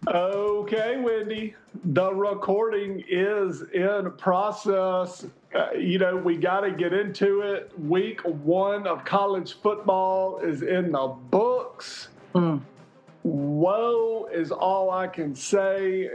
Okay, Wendy, the recording is in process. We got to get into it. Week 1 of college football is in the books. Woe is all I can say.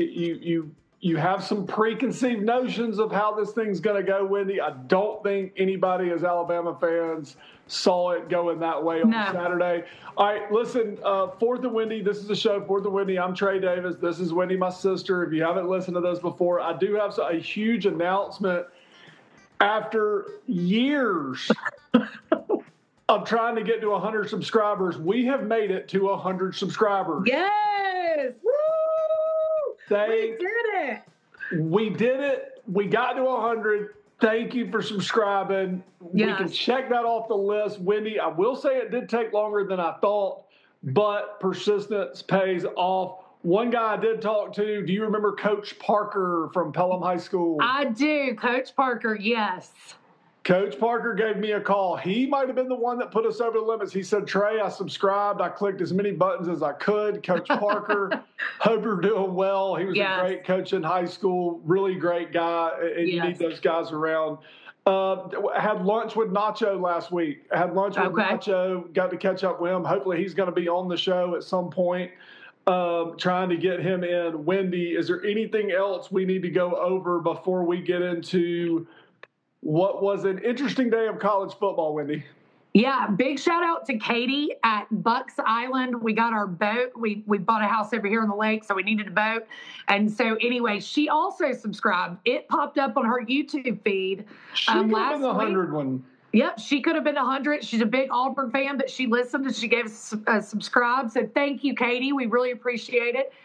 You have some preconceived notions of how this thing's going to go, Wendy. I don't think anybody as Alabama fans saw it going that way on Saturday. All right, listen, Fourth and Wendy, this is the show, Fourth and Wendy. I'm Trey Davis. This is Wendy, my sister. If you haven't listened to this before, I do have a huge announcement. After years of trying to get to 100 subscribers, we have made it to 100 subscribers. Yes! Woo! We did it! We did it. We got to 100. Thank you for subscribing. Yes. We can check that off the list. Wendy, I will say it did take longer than I thought, but persistence pays off. One guy I did talk to, do you remember Coach Parker from Pelham High School? I do. Coach Parker, yes. Coach Parker gave me a call. He might have been the one that put us over the limits. He said, Trey, I subscribed. I clicked as many buttons as I could. Coach Parker, hope you're doing well. He was a great coach in high school, really great guy, and you need those guys around. Had lunch with Nacho last week. Nacho, got to catch up with him. Hopefully he's going to be on the show at some point, trying to get him in. Wendy, is there anything else we need to go over before we get into what was an interesting day of college football, Wendy? Yeah, big shout out to Katie at Bucks Island. We got our boat. We bought a house over here on the lake, so we needed a boat. And so anyway, she also subscribed. It popped up on her YouTube feed last week. She could have been the 100 one. Yep, she could have been 100. She's a big Auburn fan, but she listened and she gave us a subscribe. So thank you, Katie. We really appreciate it.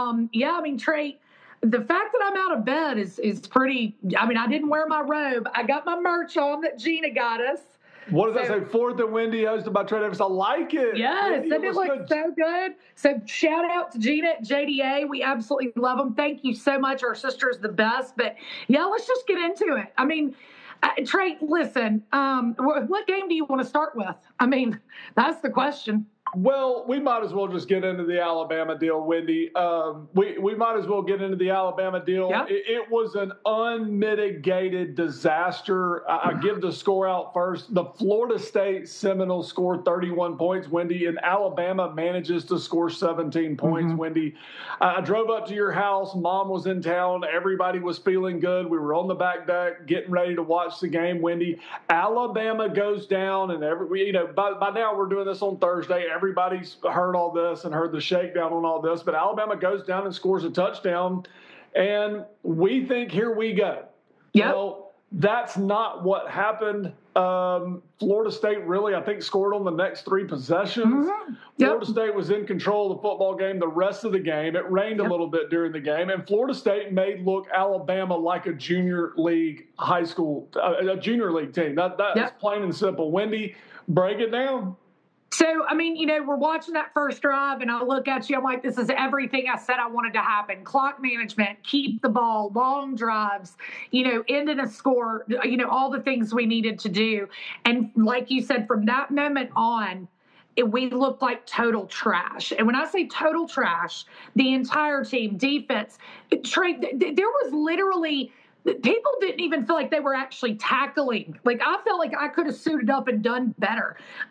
Trey, the fact that I'm out of bed is pretty. I didn't wear my robe. I got my merch on that Gina got us. What does that say? Fourth and Wendy, hosted by Trey Davis. I like it. Yes, and it looks so good. So shout out to Gina at JDA. We absolutely love them. Thank you so much. Our sister is the best. But yeah, let's just get into it. Trey, listen, what game do you want to start with? That's the question. Well, we might as well just get into the Alabama deal, Wendy. We might as well get into the Alabama deal. Yep. It was an unmitigated disaster. I give the score out first. The Florida State Seminoles scored 31 points, Wendy, and Alabama manages to score 17 points, Wendy. I drove up to your house. Mom was in town. Everybody was feeling good. We were on the back deck getting ready to watch the game, Wendy. Alabama goes down, and by now we're doing this on Thursday. Everybody's heard all this and heard the shakedown on all this, but Alabama goes down and scores a touchdown, and we think, here we go. Yep. Well, that's not what happened. Florida State really, I think, scored on the next 3 possessions. Yep. Florida State was in control of the football game the rest of the game. It rained a little bit during the game, and Florida State made look Alabama like a junior league a junior league team. That's plain and simple. Wendy, break it down. So, we're watching that first drive, and I look at you, I'm like, this is everything I said I wanted to happen. Clock management, keep the ball, long drives, end in a score, all the things we needed to do. And like you said, from that moment on, we looked like total trash. And when I say total trash, the entire team, defense, Trey, there was literally – people didn't even feel like they were actually tackling. Like, I felt like I could have suited up and done better.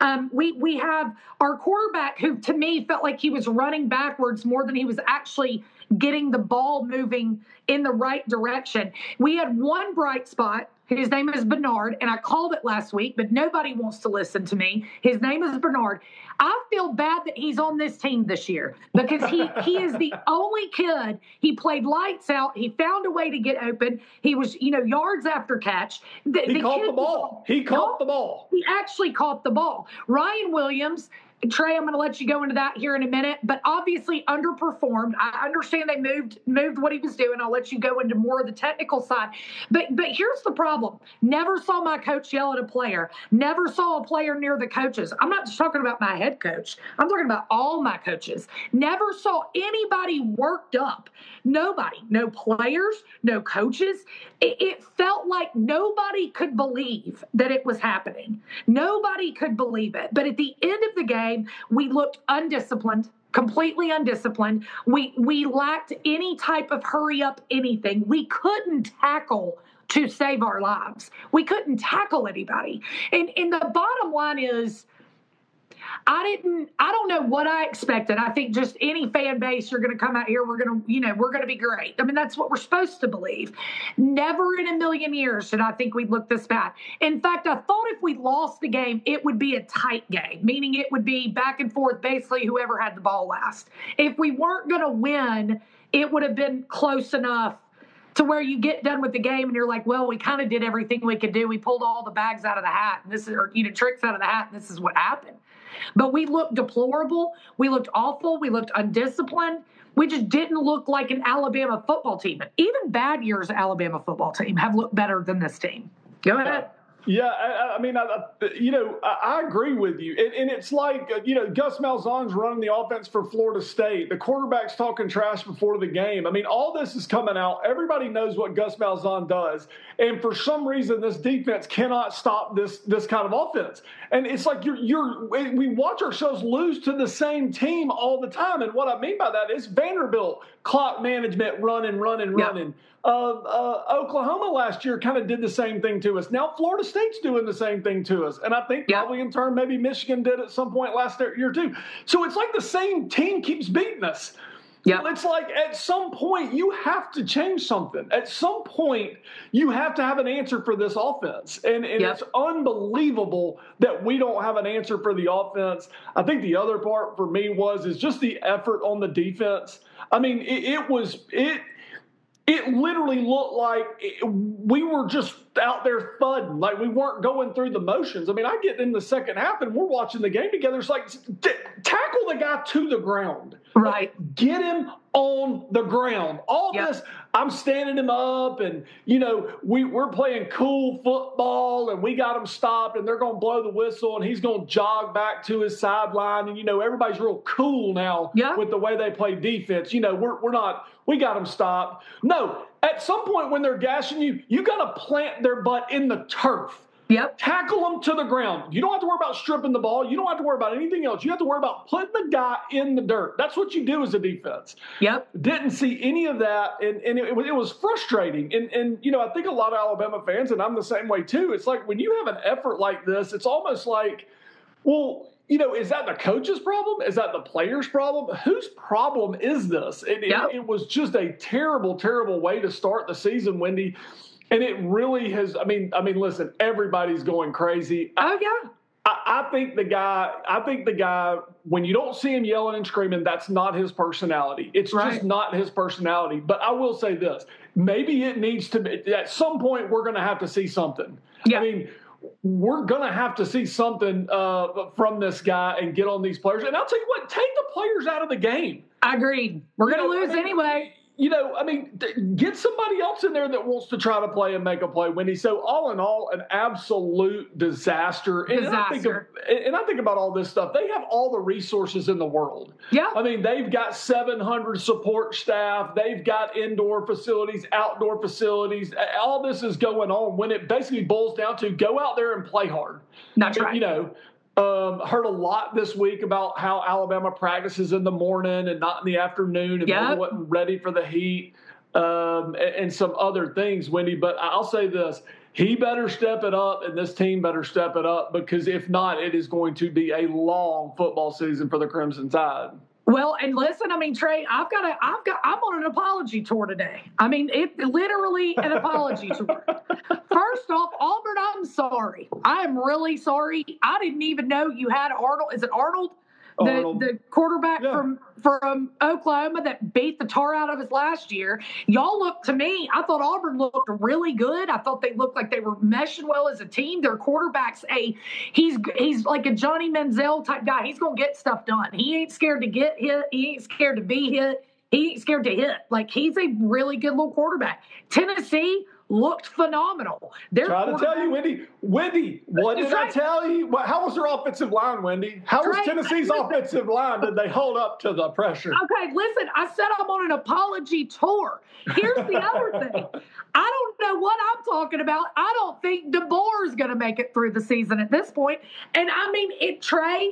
We have our quarterback who, to me, felt like he was running backwards more than he was actually getting the ball moving in the right direction. We had one bright spot. His name is Bernard, and I called it last week, but nobody wants to listen to me. His name is Bernard. I feel bad that he's on this team this year because he is the only kid. He played lights out. He found a way to get open. He was, yards after catch. He caught the ball. He caught the ball. He actually caught the ball. Ryan Williams. Trey, I'm going to let you go into that here in a minute, but obviously underperformed. I understand they moved what he was doing. I'll let you go into more of the technical side. But here's the problem. Never saw my coach yell at a player. Never saw a player near the coaches. I'm not just talking about my head coach. I'm talking about all my coaches. Never saw anybody worked up. Nobody. No players, no coaches. It felt like nobody could believe that it was happening. Nobody could believe it. But at the end of the game, we looked undisciplined, completely undisciplined. We lacked any type of hurry up anything. We couldn't tackle to save our lives. We couldn't tackle anybody. And the bottom line is, I don't know what I expected. I think just any fan base, you're going to come out here, we're going to be great. I mean, that's what we're supposed to believe. Never in a million years did I think we'd look this bad. In fact, I thought if we lost the game, it would be a tight game, meaning it would be back and forth, basically whoever had the ball last. If we weren't going to win, it would have been close enough to where you get done with the game and you're like, well, we kind of did everything we could do. We pulled all the bags out of the hat, and tricks out of the hat, and this is what happened. But we looked deplorable. We looked awful. We looked undisciplined. We just didn't look like an Alabama football team. Even bad years' Alabama football team have looked better than this team. Go ahead. Yeah, I agree with you. And it's like, Gus Malzahn's running the offense for Florida State. The quarterback's talking trash before the game. I mean, all this is coming out. Everybody knows what Gus Malzahn does. And for some reason, this defense cannot stop this kind of offense. And it's like we watch ourselves lose to the same team all the time. And what I mean by that is Vanderbilt, clock management, running. Oklahoma last year kind of did the same thing to us. Now Florida State's doing the same thing to us. And I think probably in turn, maybe Michigan did at some point last year too. So it's like the same team keeps beating us. Yeah. It's like at some point you have to change something. At some point you have to have an answer for this offense. And it's unbelievable that we don't have an answer for the offense. I think the other part for me is just the effort on the defense. I mean, it literally looked like we were just out there thudding, like we weren't going through the motions. I mean, I get in the second half and we're watching the game together. It's like, tackle the guy to the ground. Right. Get him on the ground. All this, I'm standing him up and, we're playing cool football and we got him stopped and they're going to blow the whistle and he's going to jog back to his sideline. And, everybody's real cool now with the way they play defense. We got them stopped. No, at some point when they're gashing you, you got to plant their butt in the turf. Yep. Tackle them to the ground. You don't have to worry about stripping the ball. You don't have to worry about anything else. You have to worry about putting the guy in the dirt. That's what you do as a defense. Yep. Didn't see any of that, and it was frustrating. And I think a lot of Alabama fans, and I'm the same way too, it's like when you have an effort like this, it's almost like, well, is that the coach's problem? Is that the player's problem? Whose problem is this? It was just a terrible, terrible way to start the season, Wendy. And it really has. I mean, listen, everybody's going crazy. Oh yeah. I think the guy, when you don't see him yelling and screaming, that's not his personality. It's just not his personality. But I will say this: maybe it needs to be. At some point, we're going to have to see something. Yeah. I mean, we're going to have to see something from this guy and get on these players. And I'll tell you what: take the players out of the game. I agree. We're going to lose anyway. Get somebody else in there that wants to try to play and make a play, Wendy. So all in all, an absolute disaster. And I think about all this stuff. They have all the resources in the world. Yeah. I mean, they've got 700 support staff. They've got indoor facilities, outdoor facilities. All this is going on when it basically boils down to go out there and play hard. That's right. Heard a lot this week about how Alabama practices in the morning and not in the afternoon and they wasn't ready for the heat and some other things, Wendy. But I'll say this. He better step it up and this team better step it up because if not, it is going to be a long football season for the Crimson Tide. Well, and listen, Trey, I'm on an apology tour today. I mean, it literally an apology tour. First off, Auburn, I'm sorry. I am really sorry. I didn't even know you had Arnold. Is it Arnold? The quarterback from Oklahoma that beat the tar out of us last year. Y'all looked to me, I thought Auburn looked really good. I thought they looked like they were meshing well as a team. Their quarterback's he's like a Johnny Manziel type guy. He's going to get stuff done. He ain't scared to get hit. He ain't scared to be hit. He ain't scared to hit. Like, he's a really good little quarterback. Tennessee looked phenomenal. Trying to tell you, Wendy, what did I tell you? How was their offensive line, Wendy? How was Tennessee's offensive line? Did they hold up to the pressure? Okay, listen, I said I'm on an apology tour. Here's the other thing. I don't know what I'm talking about. I don't think DeBoer is going to make it through the season at this point. And Trey,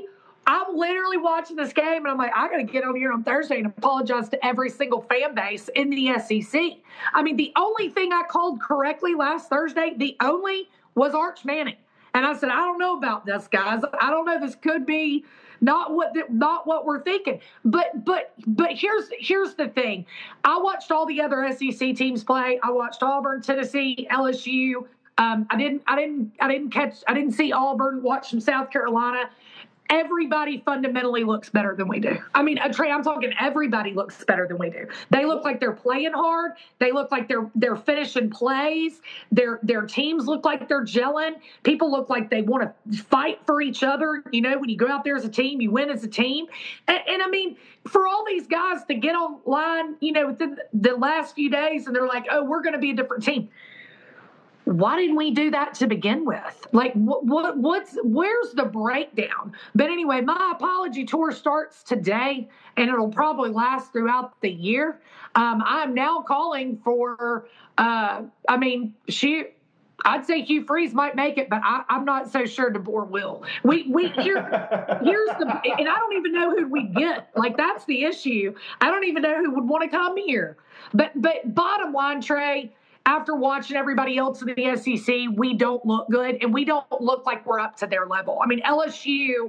I'm literally watching this game, and I'm like, I got to get on here on Thursday and apologize to every single fan base in the SEC. I mean, the only thing I called correctly last Thursday, was Arch Manning. And I said, I don't know about this, guys. I don't know. This could be not what we're thinking. But here's the thing. I watched all the other SEC teams play. I watched Auburn, Tennessee, LSU. I didn't see Auburn. Watch some South Carolina. Everybody fundamentally looks better than we do. I mean, Trey, I'm talking everybody looks better than we do. They look like they're playing hard. They look like they're finishing plays. Their teams look like they're gelling. People look like they want to fight for each other. You know, when you go out there as a team, you win as a team. And I mean, for all these guys to get online, you know, within the last few days, and they're like, oh, we're going to be a different team. Why didn't we do that to begin with? Like, where's the breakdown? But anyway, my apology tour starts today, and it'll probably last throughout the year. I'm now calling for, I'd say Hugh Freeze might make it, but I'm not so sure DeBoer will. Here's the, and I don't even know who we get. Like, that's the issue. I don't even know who would want to come here. But bottom line, Trey, after watching everybody else in the SEC, we don't look good, and we don't look like we're up to their level. I mean, LSU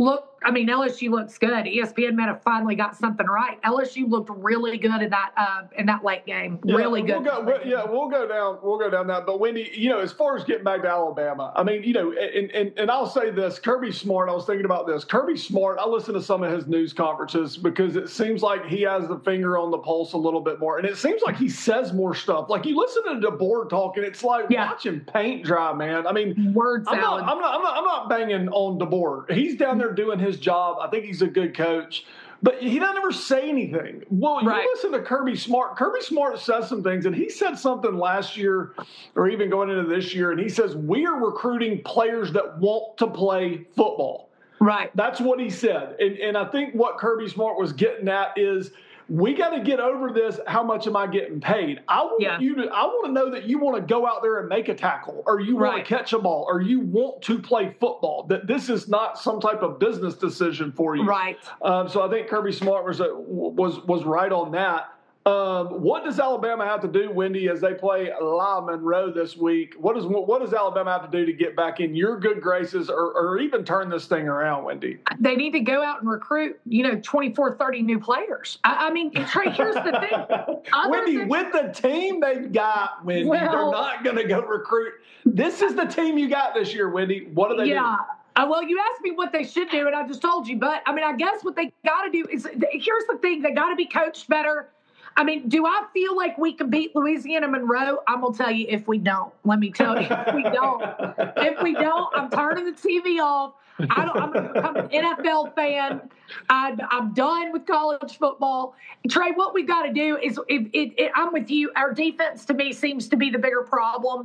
looks good. ESPN might have finally got something right. LSU looked really good in that late game. Really good. We'll go down that. But Wendy, you know, as far as getting back to Alabama, I mean, you know, and I'll say this, Kirby Smart, I was thinking about this. Kirby Smart, I listen to some of his news conferences because it seems like he has the finger on the pulse a little bit more. And it seems like he says more stuff. Like, you listen to DeBoer talking, it's like watching paint dry, man. I mean, word salad. I'm not banging on DeBoer. He's down there doing his job. I think he's a good coach, but he doesn't ever say anything. Well, you listen to Kirby Smart. Kirby Smart says some things, and he said something last year or even going into this year, and he says, we are recruiting players that want to play football. Right. That's what he said. And I think what Kirby Smart was getting at is, we got to get over this. How much am I getting paid? I want to know that you want to go out there and make a tackle, or you want to catch a ball, or you want to play football. That this is not some type of business decision for you. Right. So I think Kirby Smart was right on that. What does Alabama have to do, Wendy, as they play La Monroe this week? What does Alabama have to do to get back in your good graces, or even turn this thing around, Wendy? They need to go out and recruit, 24, 30 new players. I mean, Trey, here's the thing. Wendy, with the team they've got, Wendy, they're not going to go recruit. This is the team you got this year, Wendy. What do they do? Well, you asked me what they should do, and I just told you. But, I mean, I guess what they got to do is, here's the thing. They got to be coached better. I mean, do I feel like we can beat Louisiana Monroe? I'm going to tell you, if we don't. Let me tell you, if we don't. If we don't, I'm turning the TV off. I'm going to become an NFL fan. I'm done with college football. Trey, what we've got to do is, I'm with you. Our defense, to me, seems to be the bigger problem.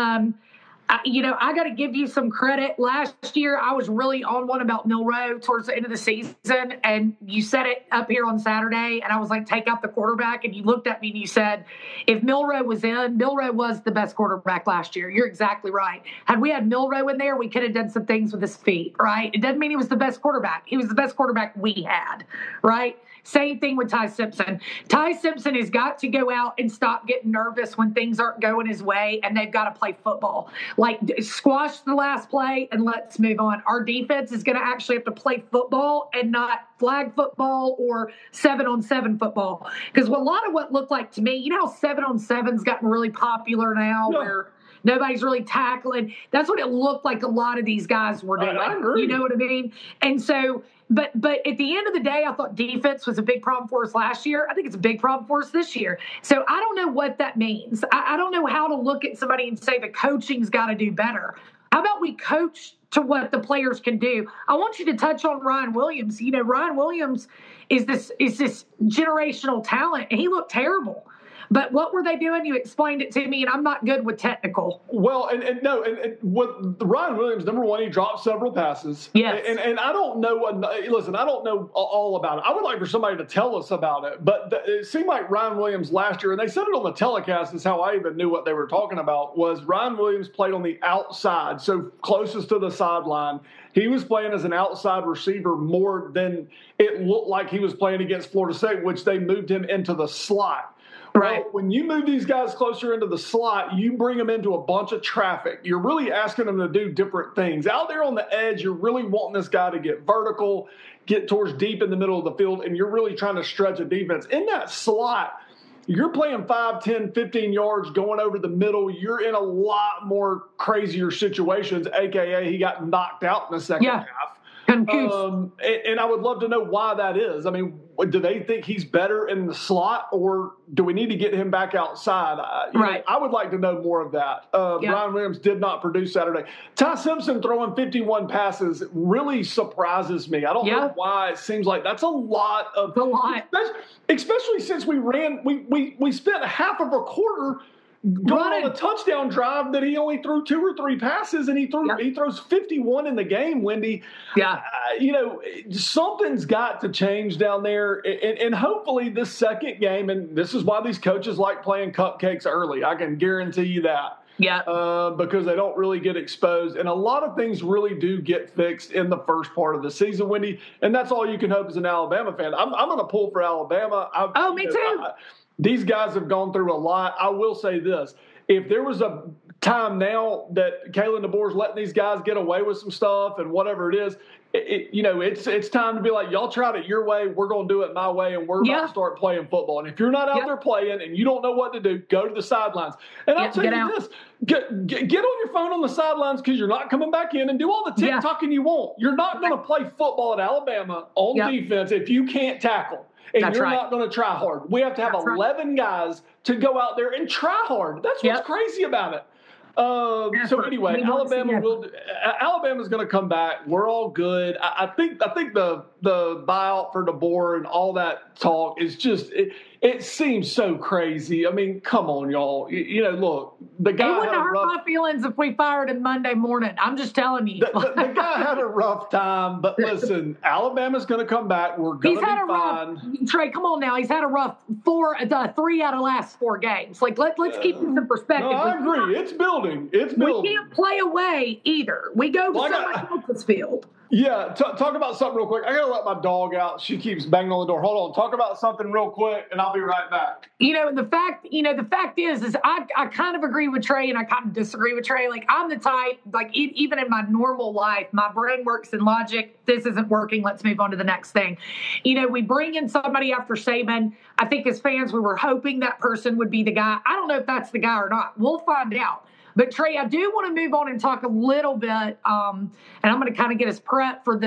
I got to give you some credit. Last year, I was really on one about Milroe towards the end of the season, and you said it up here on Saturday, and I was like, take out the quarterback, and you looked at me and you said, if Milroe was in, Milroe was the best quarterback last year. You're exactly right. Had we had Milroe in there, we could have done some things with his feet, right? It doesn't mean he was the best quarterback. He was the best quarterback we had, right? Same thing with Ty Simpson. Ty Simpson has got to go out and stop getting nervous when things aren't going his way, and they've got to play football. Like, squash the last play and let's move on. Our defense is going to actually have to play football and not flag football or 7-on-7 football. Because a lot of what looked like to me, how 7-on-7's gotten really popular now, where nobody's really tackling. That's what it looked like a lot of these guys were doing. I agree. You know what I mean? And so, but at the end of the day, I thought defense was a big problem for us last year. I think it's a big problem for us this year. So I don't know what that means. I don't know how to look at somebody and say the coaching's got to do better. How about we coach to what the players can do? I want you to touch on Ryan Williams. Ryan Williams is this generational talent, and he looked terrible. But what were they doing? You explained it to me, and I'm not good with technical. Well, and with Ryan Williams, number one, he dropped several passes. Yes. And I don't know. Listen, I don't know all about it. I would like for somebody to tell us about it. But it seemed like Ryan Williams last year, and they said it on the telecast, is how I even knew what they were talking about, was Ryan Williams played on the outside, so closest to the sideline. He was playing as an outside receiver more than it looked like he was playing against Florida State, which they moved him into the slot. Right. Well, when you move these guys closer into the slot, you bring them into a bunch of traffic. You're really asking them to do different things. Out there on the edge, you're really wanting this guy to get vertical, get towards deep in the middle of the field, and you're really trying to stretch a defense. In that slot, you're playing 5, 10, 15 yards going over the middle. You're in a lot more crazier situations, a.k.a. he got knocked out in the second half. And I would love to know why that is. I mean, do they think he's better in the slot, or do we need to get him back outside? Right. I would like to know more of that. Ryan Williams did not produce Saturday. Ty Simpson throwing 51 passes really surprises me. I don't know why. It seems like that's a lot. Especially since we spent half of a quarter going on a touchdown drive that he only threw 2 or 3 passes, and he throws 51 in the game, Wendy. Yeah. Something's got to change down there. And hopefully this second game, and this is why these coaches like playing cupcakes early. I can guarantee you that. Yeah. Because they don't really get exposed. And a lot of things really do get fixed in the first part of the season, Wendy. And that's all you can hope as an Alabama fan. I'm going to pull for Alabama. Me too. These guys have gone through a lot. I will say this. If there was a time now that Kalen DeBoer's letting these guys get away with some stuff and whatever it is, it's time to be like, y'all tried it your way. We're going to do it my way, and we're about to start playing football. And if you're not out there playing and you don't know what to do, go to the sidelines. And I'll tell you this. Get on your phone on the sidelines, because you're not coming back in, and do all the tick-tocking you want. You're not going to play football at Alabama on defense if you can't tackle. And you're not going to try hard. We have to have 11 guys to go out there and try hard. That's what's crazy about it. So anyway, Alabama's going to come back. We're all good. I think the buyout for DeBoer and all that talk is just it seems so crazy. I mean, come on, y'all. Look, the guy. It wouldn't hurt my feelings if we fired him Monday morning. I'm just telling you. The guy had a rough time, but listen, Alabama's going to come back. We're going to be fine. Trey, come on now. He's had a rough 3 out of the last 4 games. Like, let's keep this in perspective. No, I agree. It's building. We can't play away either. We go to somebody else's field. Yeah, talk about something real quick. I got to let my dog out. She keeps banging on the door. Hold on. Talk about something real quick, and I'll be right back. The fact is I kind of agree with Trey, and I kind of disagree with Trey. Like, I'm the type, like, even in my normal life, my brain works in logic. This isn't working. Let's move on to the next thing. We bring in somebody after Saban. I think as fans, we were hoping that person would be the guy. I don't know if that's the guy or not. We'll find out. But, Trey, I do want to move on and talk a little bit, and I'm going to kind of get us prepped for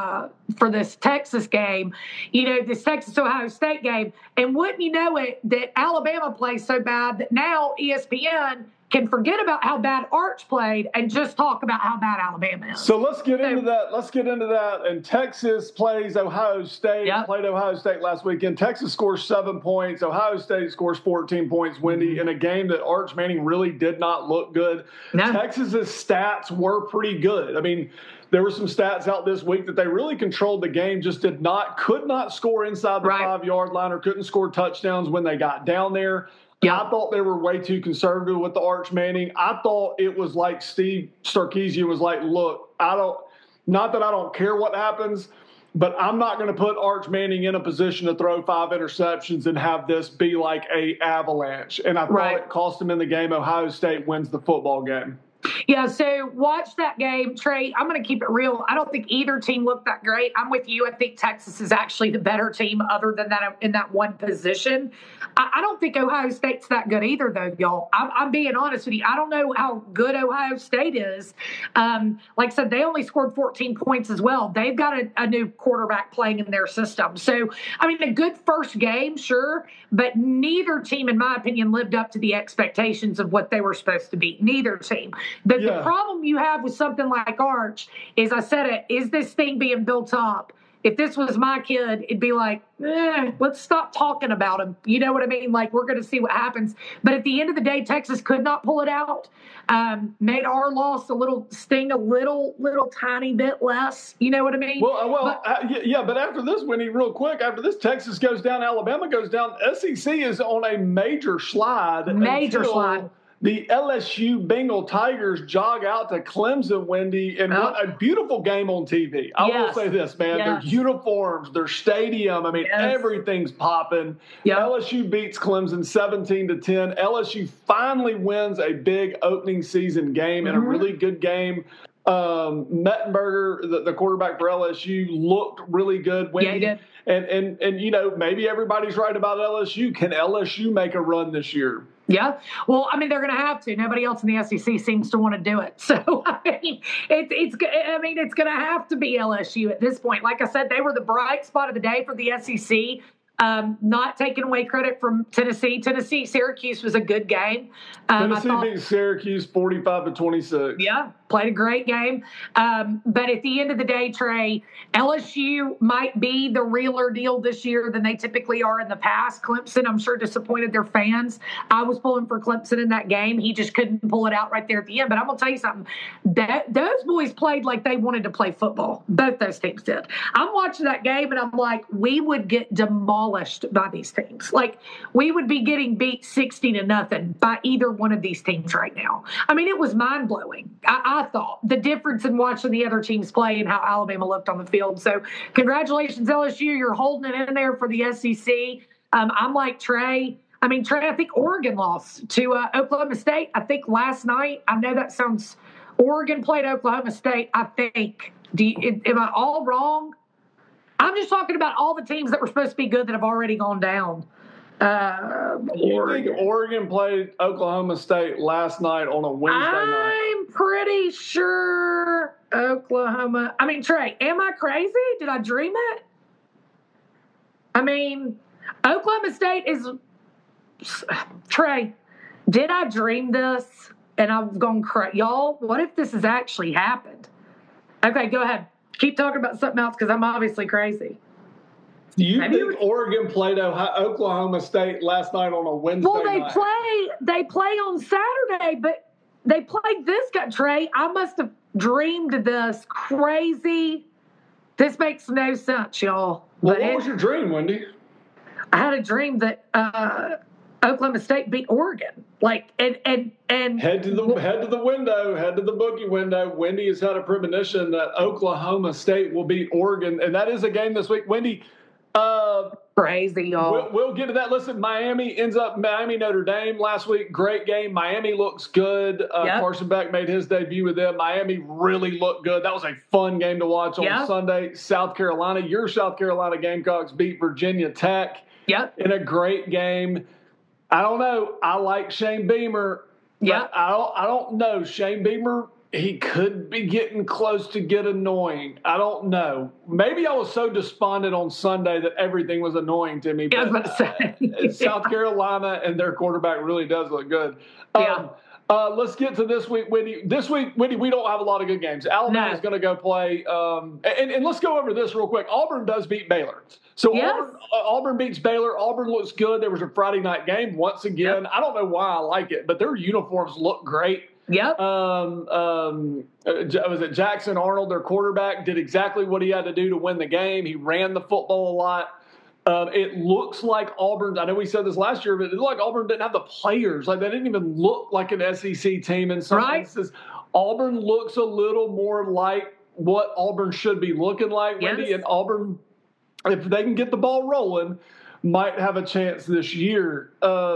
this Texas game, this Texas-Ohio State game. And wouldn't you know it, that Alabama plays so bad that now ESPN can forget about how bad Arch played and just talk about how bad Alabama is. So let's get into that. And Texas plays Ohio State. Played Ohio State last weekend. Texas scores 7 points. Ohio State scores 14 points, Wendy, in a game that Arch Manning really did not look good. No. Texas's stats were pretty good. I mean, there were some stats out this week that they really controlled the game, just could not score inside the 5-yard line, or couldn't score touchdowns when they got down there. Yeah. I thought they were way too conservative with the Arch Manning. I thought it was like Steve Sarkisian was like, look, not that I don't care what happens, but I'm not going to put Arch Manning in a position to throw 5 interceptions and have this be like a avalanche. And I thought it cost him in the game. Ohio State wins the football game. Yeah, so watch that game. Trey, I'm going to keep it real. I don't think either team looked that great. I'm with you. I think Texas is actually the better team other than that in that one position. I don't think Ohio State's that good either, though, y'all. I'm being honest with you. I don't know how good Ohio State is. Like I said, they only scored 14 points as well. They've got a new quarterback playing in their system. So, I mean, a good first game, sure, but neither team, in my opinion, lived up to the expectations of what they were supposed to be. Neither team. The problem you have with something like Arch is, I said it, is this thing being built up? if this was my kid, it'd be like, let's stop talking about him. You know what I mean? Like, we're going to see what happens. But at the end of the day, Texas could not pull it out. Made our loss sting a little tiny bit less. You know what I mean? But after this, Wendy, real quick, after this, Texas goes down, Alabama goes down. SEC is on a major slide. The LSU Bengal Tigers jog out to Clemson, Wendy, and what a beautiful game on TV. I will say this, man. Their uniforms, their stadium, I mean, everything's popping. LSU beats Clemson 17-10. LSU finally wins a big opening season game and a really good game. Mettenberger, the quarterback for LSU, looked really good. Wendy. He did. And you know, maybe everybody's right about LSU. Can LSU make a run this year? Yeah. Well, I mean, they're going to have to. Nobody else in the SEC seems to want to do it. So, I mean, it's going to have to be LSU at this point. Like I said, they were the bright spot of the day for the SEC. Not taking away credit from Tennessee. Syracuse was a good game. Tennessee beat Syracuse 45-26. Yeah, played a great game. But at the end of the day, Trey, LSU might be the realer deal this year than they typically are in the past. Clemson, I'm sure, disappointed their fans. I was pulling for Clemson in that game. He just couldn't pull it out right there at the end. But I'm going to tell you something. Those boys played like they wanted to play football. Both those teams did. I'm watching that game, and I'm like, we would get demolished by these teams. Like, we would be getting beat 60-0 by either one of these teams right now. I mean, it was mind-blowing. I thought the difference in watching the other teams play and how Alabama looked on the field. So congratulations, LSU. You're holding it in there for the SEC. I'm like Trey. I think Oregon lost to Oklahoma State. I think last night. I know that sounds. Oregon played Oklahoma State. I think. Am I all wrong? I'm just talking about all the teams that were supposed to be good that have already gone down. You think Oregon played Oklahoma State last night on a Wednesday night? I'm pretty sure Oklahoma. I mean, Trey, am I crazy? Did I dream it? I mean, Oklahoma State is. Trey, did I dream this? And I've gone crazy. Y'all, what if this has actually happened? Okay, go ahead. Keep talking about something else because I'm obviously crazy. Do you think Oregon played Oklahoma State last night on a Wednesday night? Well, they play on Saturday, but they played this guy, Trey. I must have dreamed this crazy. This makes no sense, y'all. Well, what was your dream, Wendy? I had a dream that Oklahoma State beat Oregon. Like and head to the window, head to the bookie window. Wendy has had a premonition that Oklahoma State will beat Oregon, and that is a game this week. Wendy, crazy, y'all. We'll get to that. Listen, Miami Notre Dame last week. Great game. Miami looks good. Carson Beck made his debut with them. Miami really looked good. That was a fun game to watch on Sunday. South Carolina, your South Carolina Gamecocks beat Virginia Tech in a great game. I don't know. I like Shane Beamer. But I don't know. Shane Beamer, he could be getting close to get annoying. I don't know. Maybe I was so despondent on Sunday that everything was annoying to me. But, I was about to say. South Carolina and their quarterback really does look good. Let's get to this week, Wendy. This week, Wendy, we don't have a lot of good games. Alabama's going to go play. And let's go over this real quick. Auburn does beat Baylor. So Auburn beats Baylor. Auburn looks good. There was a Friday night game once again. I don't know why I like it, but their uniforms look great. Was it Jackson Arnold, their quarterback, did exactly what he had to do to win the game. He ran the football a lot. It looks like Auburn, I know we said this last year, but it looked like Auburn didn't have the players. Like, they didn't even look like an SEC team in some instances. Auburn looks a little more like what Auburn should be looking like, Wendy. And Auburn, if they can get the ball rolling, might have a chance this year.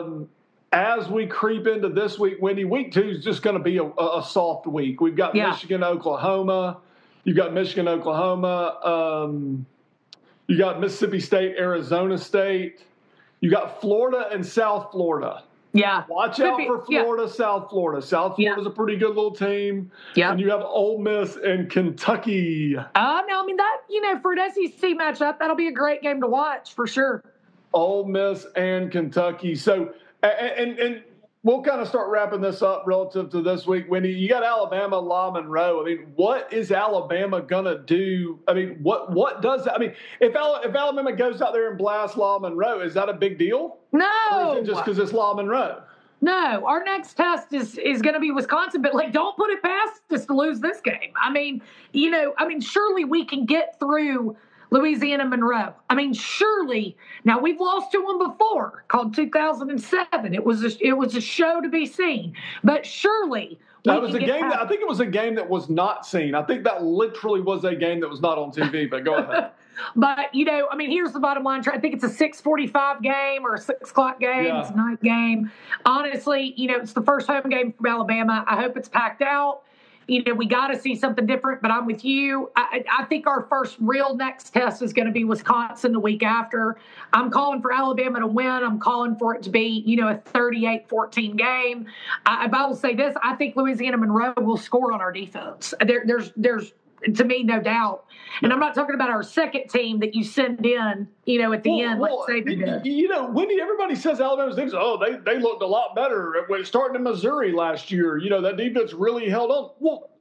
As we creep into this week, Wendy, week 2 is just going to be a soft week. We've got Michigan, Oklahoma. You've got Michigan, Oklahoma. You got Mississippi State, Arizona State. You got Florida and South Florida. Watch out for Florida, South Florida. South Florida's a pretty good little team. And you have Ole Miss and Kentucky. No, I mean, that, for an SEC matchup, that'll be a great game to watch for sure. Ole Miss and Kentucky. So, and we'll kind of start wrapping this up relative to this week. Wendy, you got Alabama, La Monroe. I mean, what is Alabama gonna do? I mean, what does that? I mean, if Alabama goes out there and blasts La Monroe, is that a big deal? No. Or is it just because it's La Monroe? No, our next test is going to be Wisconsin, but don't put it past us to lose this game. I mean, surely we can get through Louisiana Monroe. I mean, surely. Now we've lost to them before, called 2007. It was a show to be seen, but surely. That was a game I think it was a game that was not seen. I think that literally was a game that was not on TV. But go ahead. But, here's the bottom line. I think it's a 6:45 game or a 6 o'clock game. Yeah. It's a night game. Honestly, it's the first home game from Alabama. I hope it's packed out. We got to see something different, but I'm with you. I think our first real next test is going to be Wisconsin the week after. I'm calling for Alabama to win. I'm calling for it to be, a 38-14 game. I will say this. I think Louisiana Monroe will score on our defense. There's to me, no doubt. And I'm not talking about our second team that you send in, at the end. Let's say Wendy, everybody says Alabama's defense. Oh, they looked a lot better starting in Missouri last year. That defense really held on. Well,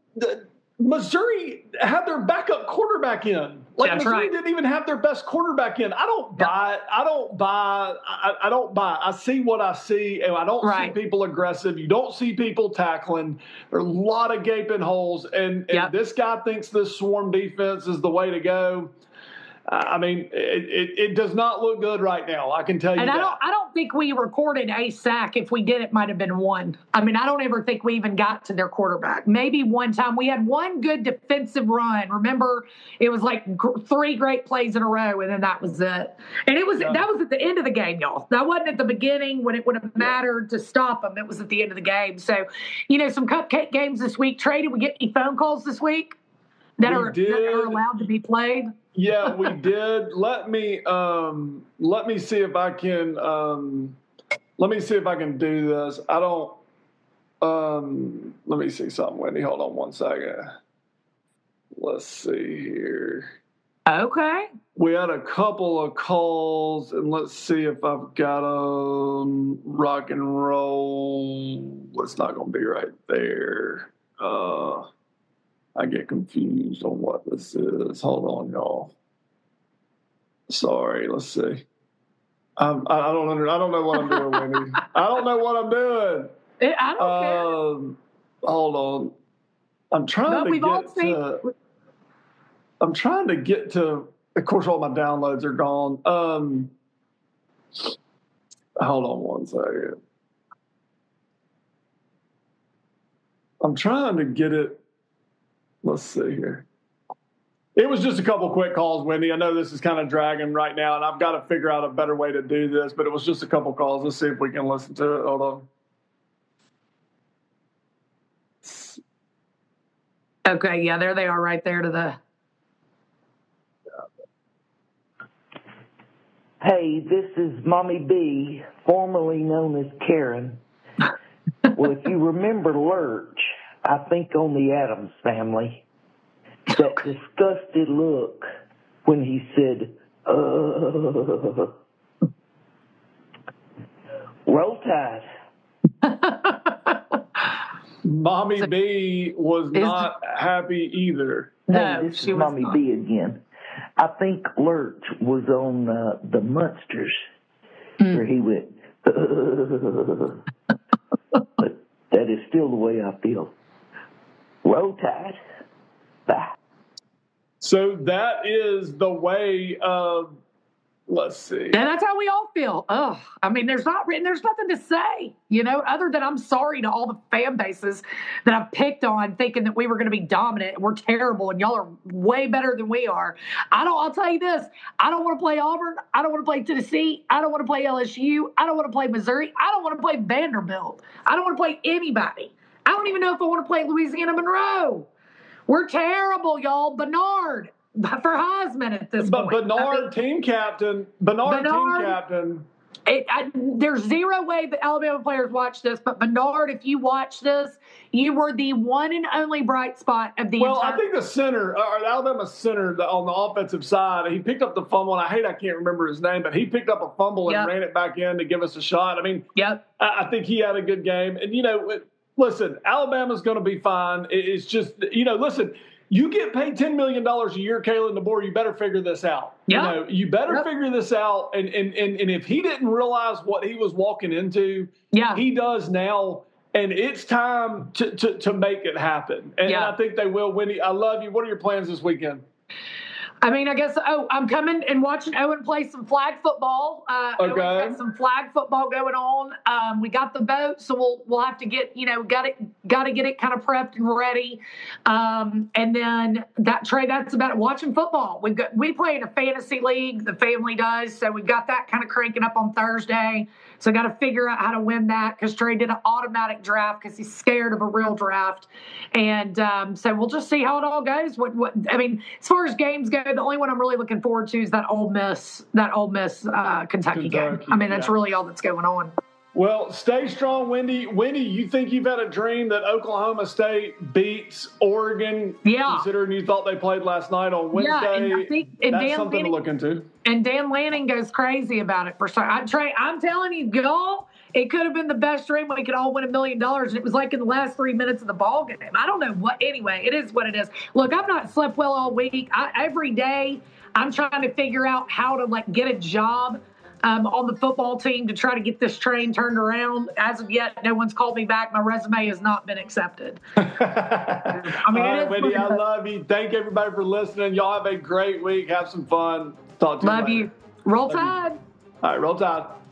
Missouri had their backup quarterback in. That's Missouri right. didn't even have their best quarterback in. I don't buy it. I don't buy. I see what I see, and I don't see people aggressive. You don't see people tackling. There are a lot of gaping holes, and this guy thinks this swarm defense is the way to go. I mean, it does not look good right now. I can tell you that. And I don't think we recorded a sack. If we did, it might have been one. I mean, I don't ever think we even got to their quarterback. Maybe one time we had one good defensive run. Remember, it was like 3 great plays in a row, and then that was it. And that was at the end of the game, y'all. That wasn't at the beginning when it would have mattered to stop them. It was at the end of the game. So, some cupcake games this week. Trey, did we get any phone calls this week that are allowed to be played? Yeah, we did. Let me see if I can do this. I don't let me see something, Wendy. Hold on one second. Let's see here. Okay. We had a couple of calls, and let's see if I've got rock and roll. It's not gonna be right there. I get confused on what this is. Hold on, y'all. Sorry, let's see. I don't know what I'm doing, Wendy. I don't know what I'm doing. I don't care. Hold on. I'm trying to get to. Of course, all my downloads are gone. Hold on one second. I'm trying to get it. Let's see here. It was just a couple quick calls, Wendy. I know this is kind of dragging right now, and I've got to figure out a better way to do this, but it was just a couple calls. Let's see if we can listen to it. Hold on. Okay, yeah, there they are right there to the... Hey, this is Mommy B, formerly known as Karen. Well, if you remember Lurch, I think on the Addams Family, that disgusted look when he said, Roll Tide. Mommy B was not happy either. No, this is Mommy B again. I think Lurch was on the Munsters where he went, but that is still the way I feel. Roll Tide. Bye. So that is the way of, let's see. And that's how we all feel. Ugh. I mean, there's nothing to say, other than I'm sorry to all the fan bases that I've picked on thinking that we were going to be dominant. We're terrible and y'all are way better than we are. I'll tell you this. I don't want to play Auburn. I don't want to play Tennessee. I don't want to play LSU. I don't want to play Missouri. I don't want to play Vanderbilt. I don't want to play anybody. I don't even know if I want to play Louisiana Monroe. We're terrible, y'all. For Heisman at this point. Bernard, team captain. There's zero way that Alabama players watch this, but Bernard, if you watch this, you were the one and only bright spot of the entire. Well, I think the center, or the Alabama center on the offensive side, he picked up the fumble, and I can't remember his name, but he picked up a fumble and ran it back in to give us a shot. I mean, I think he had a good game. And, listen, Alabama's going to be fine. It's just, listen, you get paid $10 million a year, Kalen DeBoer, you better figure this out. You better figure this out. And if he didn't realize what he was walking into, he does now. And it's time to make it happen. And I think they will. Wendy, I love you. What are your plans this weekend? I mean, I guess, I'm coming and watching Owen play some flag football. Owen's got some flag football going on. We got the boat, so we'll have to get, got to get it kind of prepped and ready. And then that's about it. Watching football. We play in a fantasy league, the family does, so we've got that kind of cranking up on Thursday. So got to figure out how to win that because Trey did an automatic draft because he's scared of a real draft. And so we'll just see how it all goes. I mean, as far as games go, the only one I'm really looking forward to is that Ole Miss Kentucky game. I mean, that's really all that's going on. Well, stay strong, Wendy. Wendy, you think you've had a dream that Oklahoma State beats Oregon? Yeah. Considering you thought they played last night on Wednesday. Yeah, that's something to look into. And Dan Lanning goes crazy about it for sure. I'm telling you, y'all, it could have been the best dream. We could all win $1 million. And it was like in the last 3 minutes of the ball game. I don't know what. Anyway, it is what it is. Look, I've not slept well all week. Every day I'm trying to figure out how to get a job on the football team to try to get this train turned around. As of yet, no one's called me back. My resume has not been accepted. I mean, all right, Wendy, I love you. Thank everybody for listening. Y'all have a great week. Have some fun. Talk to you later. Love you. Roll Tide. All right, Roll Tide.